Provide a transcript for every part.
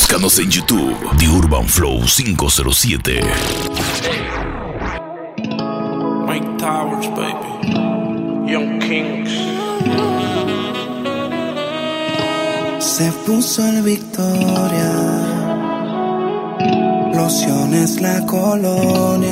Búscanos en YouTube, The Urban Flow 507. Mike Towers, baby. Young Kings. Se puso el Victoria, lociones la colonia.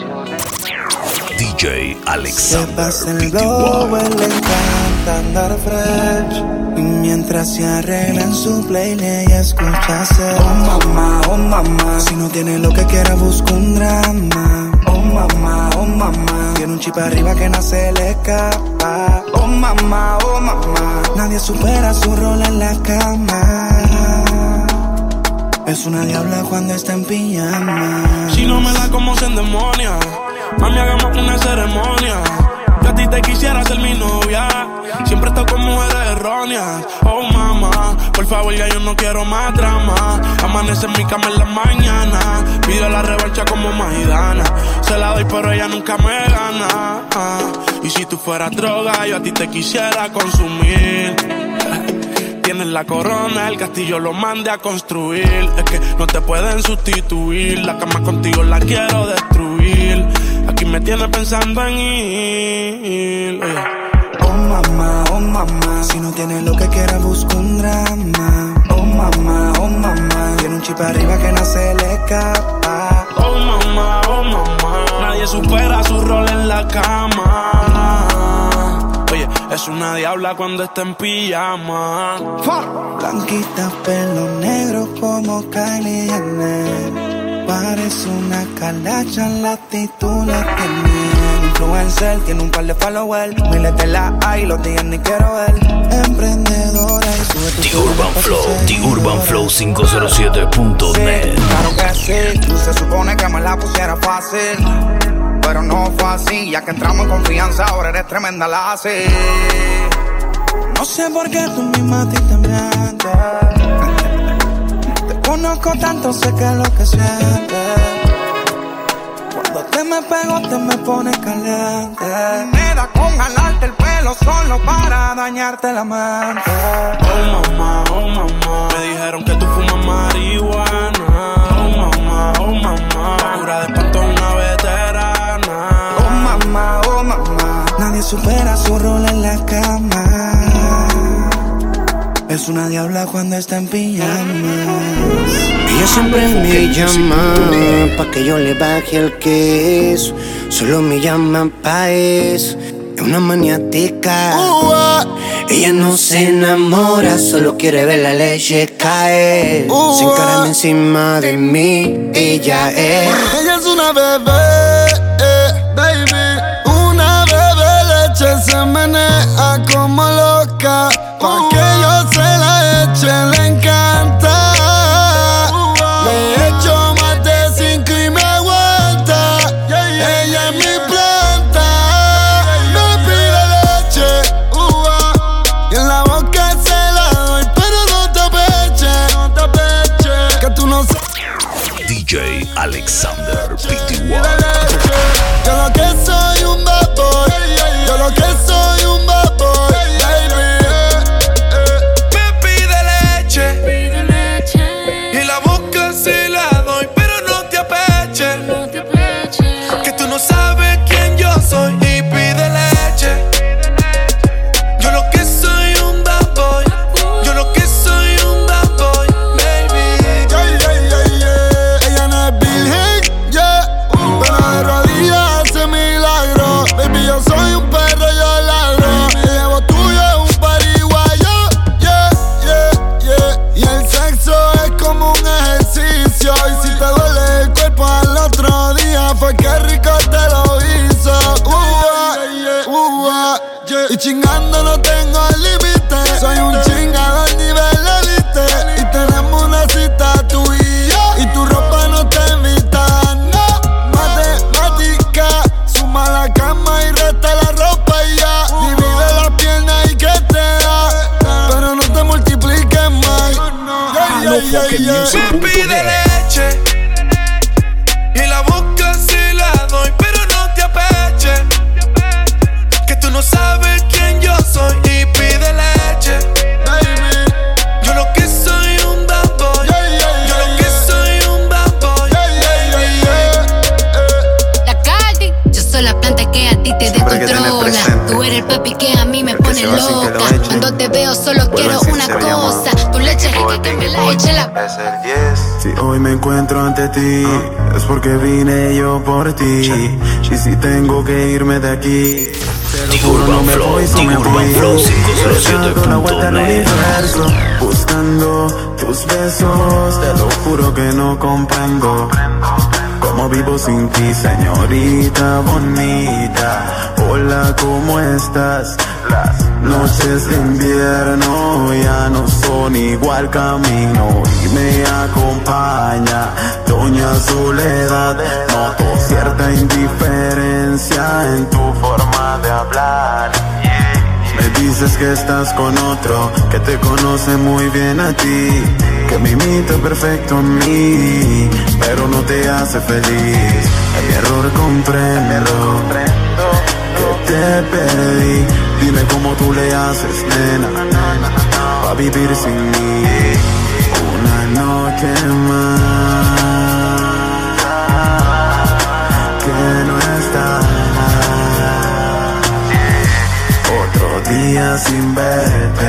DJ Alexander. Se pasa el globo, él le encanta andar fresh. Y mientras se arregla en su playlist y escucha hacer oh mamá, si no tiene lo que quiera busca un drama. Oh mamá, tiene un chip arriba que no se le escapa. Oh mamá, nadie supera su rol en la cama. Es una diabla cuando está en pijama. Si no me la como se endemonia, mami, hagamos una ceremonia. Yo a ti te quisiera ser mi novia, siempre estoy con mujeres erróneas. Oh mamá, por favor ya yo no quiero más drama. Amanece en mi cama en la mañana, pido la revancha como Maidana. Se la doy pero ella nunca me gana. Y si tú fueras droga, yo a ti te quisiera consumir. Tienes la corona, el castillo lo mandé a construir. Es que no te pueden sustituir, la cama contigo la quiero destruir. Aquí me tienes pensando en ir. Oh mamá, si no tiene lo que quiera busca un drama. Oh mamá, tiene un chip arriba que no se le escapa. Oh mamá, nadie supera su rol en la cama. Oye, es una diabla cuando está en pijama. Blanquita, pelo negro como Kylie Jenner. Parece una calacha, la actitud la tiene. Influencer, tiene un par de followers. Miles de likes y los días ni quiero ver. Emprendedora y sube tu The Urban Flow, The Urban Flow 507.net. Claro que sí, se supone que me la pusiera fácil, pero no fue así, ya que entramos en confianza, ahora eres tremenda la así. No sé por qué tú misma a ti te mientes. Te conozco tanto, sé que es lo que sientes. Cuando te me pego, te me pones caliente. Me da con jalarte el pelo solo para dañarte la mente. Oh mamá, me dijeron que tú fumas marihuana. Oh mamá, pura de espanto una veterana. Oh mamá, nadie supera su rol en la cama. Es una diabla cuando está en pijamas. Ella siempre me llama pa' que yo le baje el queso. Solo me llama pa' eso. Es una maniática. Ella no se enamora, solo quiere ver la leche caer. Se encarama encima de mí, ella es. Ella es una bebé, baby. Una bebé leche se menea como loca. Pa' que yo se la eche, le encanta. Le echo más de 5 y me aguanta. Ella es mi planta. Me pide leche, y en la boca se la doy, pero no te apeche, que tú no sabes. DJ Alexander Pty. Yo lo que soy un bad boy. Yo lo que soy un bad boy, baby. Me pide leche, y la boca se la doy, pero no te apeche. Que tú no sabes quién yo soy y pide leche. Yo lo que soy un bad boy. Yo lo que soy un bad boy, baby. Ella no es virgen, pero de rodillas hace milagros. Baby, yo soy un perro, yo ladro. Me llevo tuyo en un pariguayo, y el sexo es como un ejercicio. Y si te duele el cuerpo al otro día, fue que rico te lo hizo. Y chingando no tengo límite. Soy un chingador nivel elite. Y tenemos una cita tú y yo, y tu ropa no te invita, no. Matemática, suma la cama y resta la ropa y ya. Divide la pierna y que te da, pero no te multipliques más. Me pide leche, y la boca se la doy, pero no te apeche. Que tú no sabes quién yo soy y pide leche. Yo lo que soy un bad boy. Yo papi, que a mí me pone loca. Cuando te veo solo quiero una cosa, tu leche rica que me la eche la... Si hoy me encuentro ante ti, es porque vine yo por ti. Y si tengo que irme de aquí, te lo juro, no me voy sin ti. Dando la vuelta al universo, buscando tus besos. Te lo juro que no comprendo cómo vivo sin ti, señorita bonita. Hola, ¿cómo estás? Las noches de invierno ya no son igual camino y me acompaña Doña Soledad. Noto cierta indiferencia en tu forma de hablar. Me dices que estás con otro, que te conoce muy bien a ti, que me imita perfecto a mí, pero no te hace feliz. Es mi error, comprendo que te pedí. Dime cómo tú le haces, nena, pa' vivir sin mí una noche más que no estás. Otro día sin verte.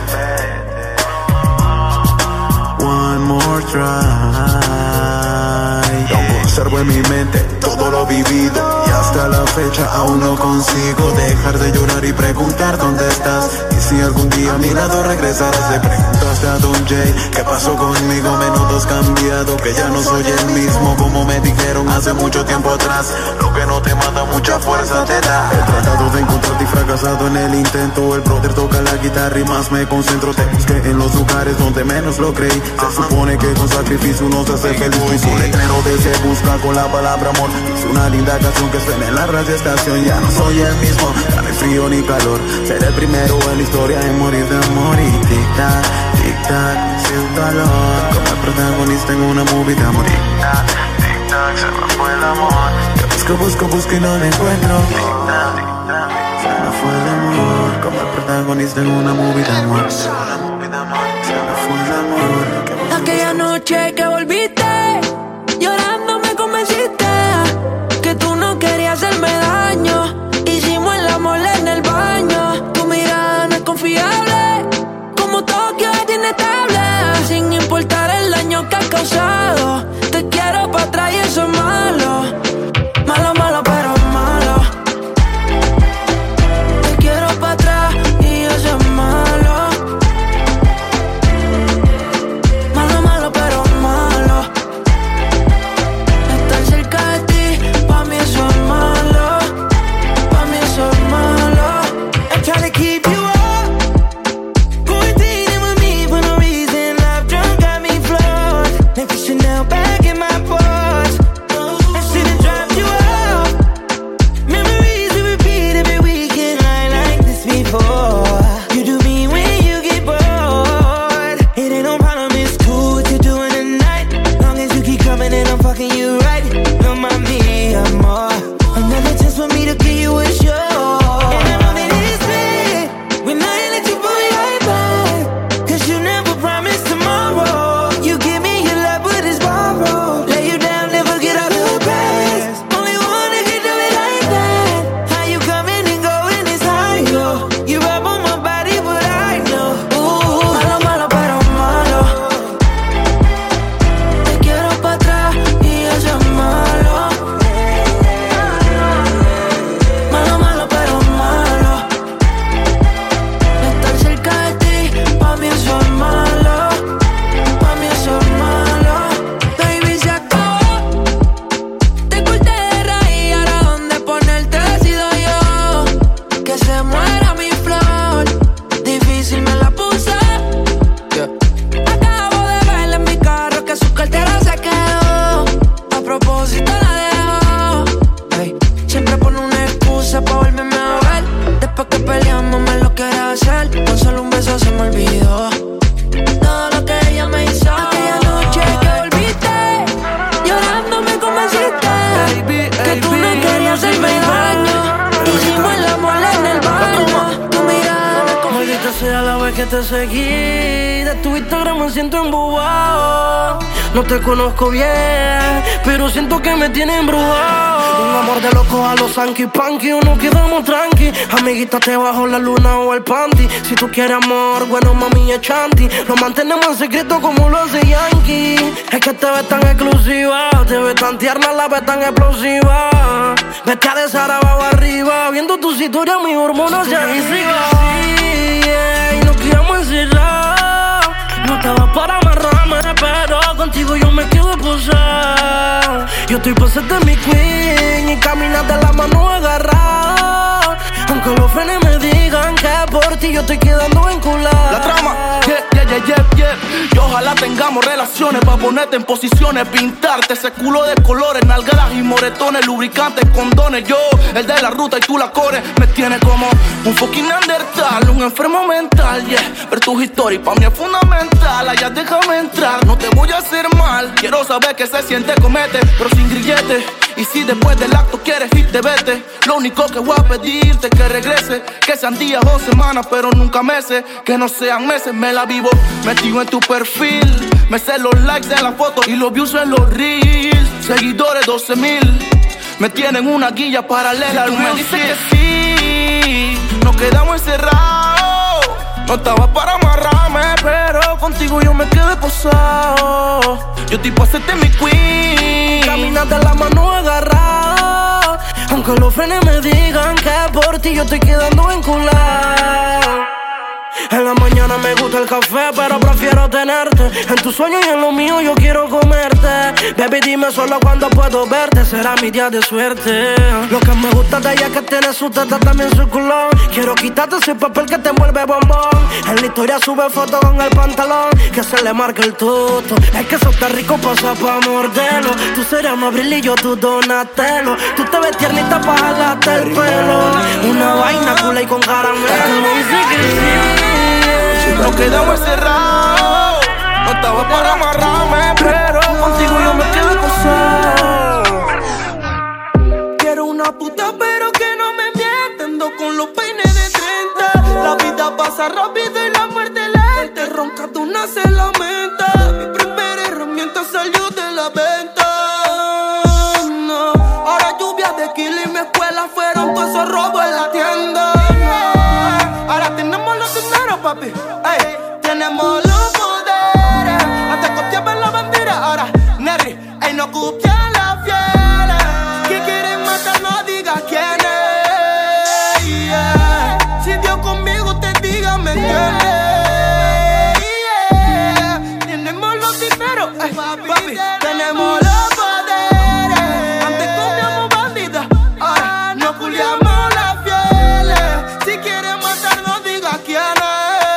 One more try. Yo conservo en mi mente todo lo vivido y hasta la fecha aún no consigo dejar de llorar y preguntar dónde estás. Y si algún día a mi lado regresarás, le preguntaste a Don Jay qué pasó conmigo. Menudo has cambiado, que ya no soy el mismo como me dijeron hace mucho tiempo atrás. Lo que no te manda mucha fuerza te da. He tratado de encontrarte y fracasado en el intento. El brother toca la guitarra y más me concentro. Te busqué en los lugares donde menos lo creí. Se supone que con sacrificio uno se hace feliz. Y un letrero de se busca con la palabra amor. Hice una linda canción que suena en la radio estación. Ya no soy el mismo, ya no hay frío ni calor. Seré el primero en la historia en morir de amor. Y tic-tac, tic-tac, sin dolor, como el protagonista en una movie de amor. Tic-tac, tic-tac, se me fue el amor. Que busco y no lo encuentro. Tic-tac, tic-tac, se me fue el amor, como el protagonista en una movie de amor. Se me fue el amor. Aquella noche que volviste, llorando me convenciste que tú no querías hacerme daño. Hicimos el amor en el baño. Tu mirada no es confiable, como Tokio es inestable. Sin importar el daño que has causado, te quiero pa' atrás y eso es malo. Malo, malo, pero malo. Te quiero pa' atrás y eso es malo. Malo, malo, pero malo. Estar cerca de ti, pa' mí eso es malo. Pa' mí eso es malo. I'm trying to keep you up, quarantining with me for no reason. Love drunk got me floored. Like Chanel back in my pores. I shouldn't drop you off. Memories we repeat every weekend. I like this before. You do me when you get bored. It ain't no problem, it's cool what you're doing tonight. Long as you keep coming and I'm fucking you right. No mami, amor. Another chance for me to give you a show. And I know that it's bad when I let you pull me right back. Cause you never promised tomorrow. You give me your love but it's borrowed. Lay you down, never get out the past. Only one that can do it like that. How you coming and going is higher. You rub on my body but I know. Ooh, malo, malo, pero malo. Te quiero pa' atrás y eso es malo. Malo, malo, pero malo. Estar cerca de ti, pa' mí eso es malo. Pa' mí eso es malo. Baby, se acabó. Te corté de raíz, ahora dónde ponerte decido yo. Que se muera mi flor, difícil me la puse. Acabo de verla en mi carro que su cartera se quedó. A propósito la dejó. Ey, siempre pone una excusa pa' volverme a ver. Después que peleamos me lo quiere hacer. Con solo un beso se me olvidó todo lo que ella me hizo. Aquella noche que volviste, llorando me convenciste que tú no querías hacerme daño. Hicimos el amor en el baño. Tu mirada como Maldita sea la vez que te seguí. De tu Instagram me siento embobado. No te conozco bien, pero siento que me tiene embrujado. Un amor de loco a los Sanky Panky, o nos quedamos tranqui. Amiguita, te bajo la luna o el panty. Si tú quieres amor, bueno, mami, es chanty. Lo mantenemos en secreto como lo hace Yankee. Es que te ves tan exclusiva, te ves tan tierna, la ves tan explosiva. Vete a de Sara abajo arriba, viendo tu cintura, mis hormonas se agresivan. Y nos quedamos encerrados. No estaba para amarrarme, pero contigo yo me quedo posado. Yo estoy pa' serte mi queen y caminar de la mano agarrada. Aunque los frenes me digan que por ti yo estoy quedando vinculada. La trama, yeah. Y ojalá tengamos relaciones pa' ponerte en posiciones, pintarte ese culo de colores, nalgadas y moretones, lubricantes, condones. Yo, el de la ruta y tú la corres, me tiene como un fucking neandertal, un enfermo mental, yeah. Ver tus historias pa' mí es fundamental. Allá déjame entrar, no te voy a hacer mal. Quiero saber qué se siente comete, pero sin grillete. Y si después del acto quieres irte, vete. Lo único que voy a pedirte es que regrese. Que sean días o semanas, pero nunca meses. Que no sean meses, me la vivo metido en tu perfil. Me sé los likes en las fotos y los views en los reels. Seguidores 12,000, me tienen una guía paralela. Tú me dices que sí, nos quedamos encerrados. No estaba para amarrarme, pero contigo yo me quedé posado. Yo tipo hacerte mi queen, caminar de la mano agarrada. Aunque los frenes me digan que por ti yo estoy quedando vinculado. En la mañana me gusta el café, pero prefiero tenerte. En tus sueños y en los míos yo quiero comerte. Baby, dime solo cuándo puedo verte. Será mi día de suerte. Lo que me gusta de ella es que tiene su teta, también su culón. Quiero quitarte ese papel que te envuelve bombón. En la historia sube fotos con el pantalón, que se le marca el toto. Es que eso está rico, pasa pa' morderlo. Tú serás Abril y yo tu Donatello. Tú te ves tiernita pa' jalarte el pelo. Una vaina cool y con caramelo. Dice que sí. Nos quedamos encerrados. No estaba para amarrarme, pero contigo yo me quedé posado. Quiero una puta, pero que no me mienta. Ando con los peines de 30. La vida pasa rápido y la muerte lenta. Ronca, tú no se lamenta. Mi primera herramienta salió de la venta. No. Ahora lluvia de kilo y mi escuela fueron todos esos robos en la tienda. No. Ahora tenemos los dineros, papi. Ey, tenemos los poderes. Antes copiaban la bandera, ahora Nerry. Ey, no copian la fieles. Que quieren matar, no digas quién es. Yeah. Si Dios conmigo te diga, me entiendes. Yeah. Tenemos los dineros, ey, papi. Tenemos los poderes. Antes copiamos bandidas, ahora no culiamos las fieles. Si quieren matar, no digas quién es.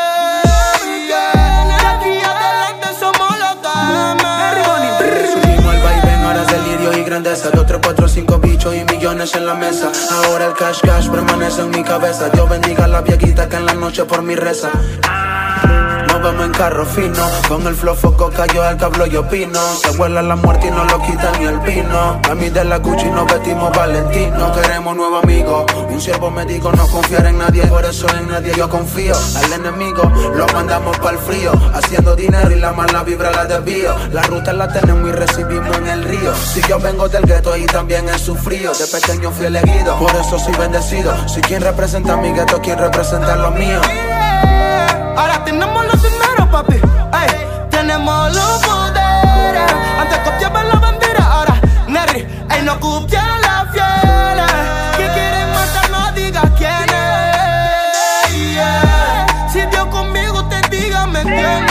Grandeza, 2, 3, 4, 5 bichos y millones en la mesa. Ahora el cash permanece en mi cabeza. Dios bendiga a la viejita que en la noche por mí reza. Nos vemos en carro fino, con el flow foco cayó el cablo y opino. Se vuela la muerte y no lo quita ni el pino. Mami de la Gucci nos vestimos Valentino. Queremos nuevo amigo, un siervo médico, no confiar en nadie. Por eso en nadie yo confío. Al enemigo lo mandamos pa'l frío, haciendo dinero y la mala vibra la desvío. La ruta la tenemos y recibimos en el río. Si yo vengo del gueto y también he sufrido, de pequeño fui elegido, por eso soy bendecido. Si quien representa mi gueto, quien representa lo mío. Ahora tenemos los dineros, papi. Ey, tenemos los poderes. Antes copiaban la bandera, ahora Nerry. Ey, no copian las fieles. Que quieren matar, no digas quién es. Yeah. Si Dios conmigo te diga, me entiendes.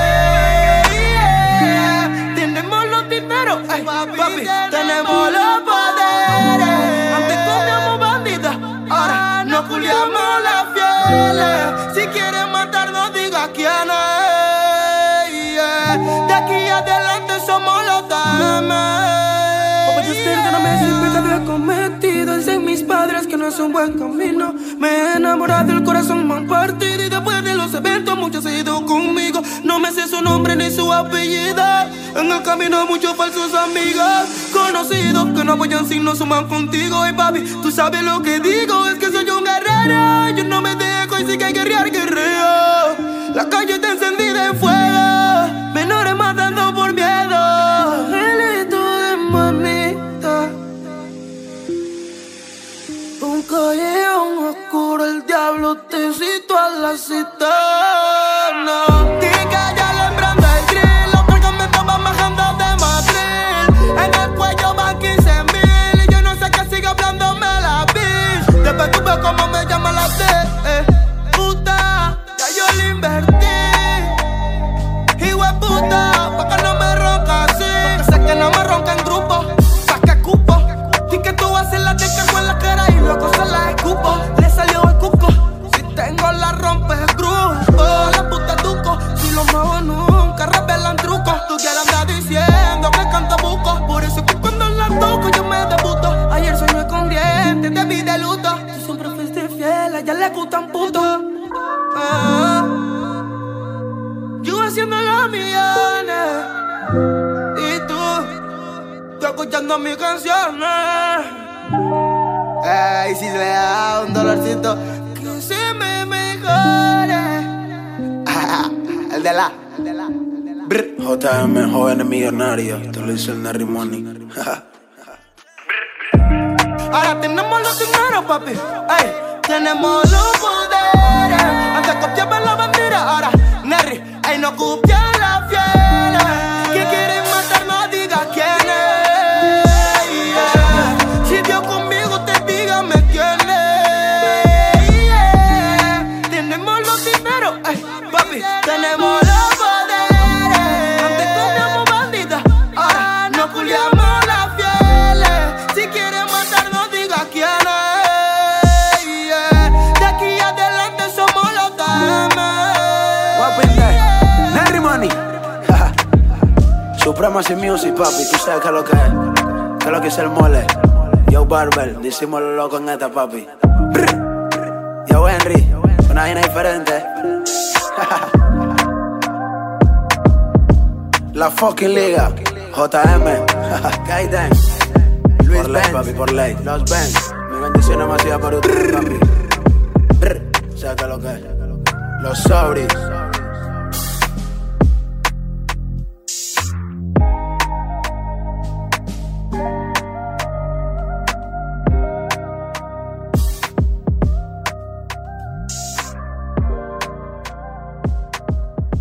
Yeah. Tenemos los dineros, ey, papi. Tenemos los poderes. Antes copiamos bandidas, ahora no culiamos las fieles. Si quieren matar, no digas quién es. Yeah. De aquí adelante somos los dames. Papá, yo sé que no me siempre había cometido. Dicen mis padres que no es un buen camino. Me he enamorado, el corazón me han partido. Y después de los eventos muchos se han ido conmigo. No me sé su nombre ni su apellido. En el camino muchos falsos amigos conocidos que no apoyan si no suman contigo. Y papi, tú sabes lo que digo, es que soy un guerrero. Yo no me dejo y si que guerrear, guerreo. La calle está encendida en fuego, menores matando por miedo. cupo, le salió el cuco. Si tengo la rompe el grupo, la puta tuco. Si los nuevos nunca revelan trucos. Tú quieres andar diciendo que canto buco. Por eso que cuando la toco yo me debuto. Ayer soñé con dientes, te vi de luto. Tú siempre fuiste fiel, a ella le gustan putos. Yo haciendo los millones y tú escuchando mis canciones. Ey, si le da un dolorcito Que se me mejore. el de la JM, jóvenes millonarios. Te lo dice el Nerry Money. Ahora tenemos los dineros, papi. Ey, tenemos los poderes. Antes copiaban la bandera, ahora Nerry, ey, no copia la fiera. Que quieren matar, no diga quién es. Yeah. Si Dios conmigo, te dígame quién es. Yeah. Tenemos los dineros, ey, papi, tenemos los poderes. Antes copiamos bandidas, ahora no culiamos la fieles. Si quieren matar, no diga quién es. Yeah. De aquí adelante somos los damas. Nerry Money. Supremacy Music, papi, tú sabes qué es lo que es. Qué es lo que es el mole. Yo Barber, decimos lo loco en esta, papi. Yo Henry, una vaina diferente. La fucking liga. JM. Kaiden. Luis por ley, papi, por ley. Los Benz. Mi bendición demasiada para usted, papi. ¿Sabes qué es lo que es? Los Sobris.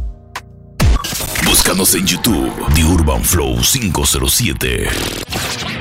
Búscanos en YouTube, The Urban Flow 507.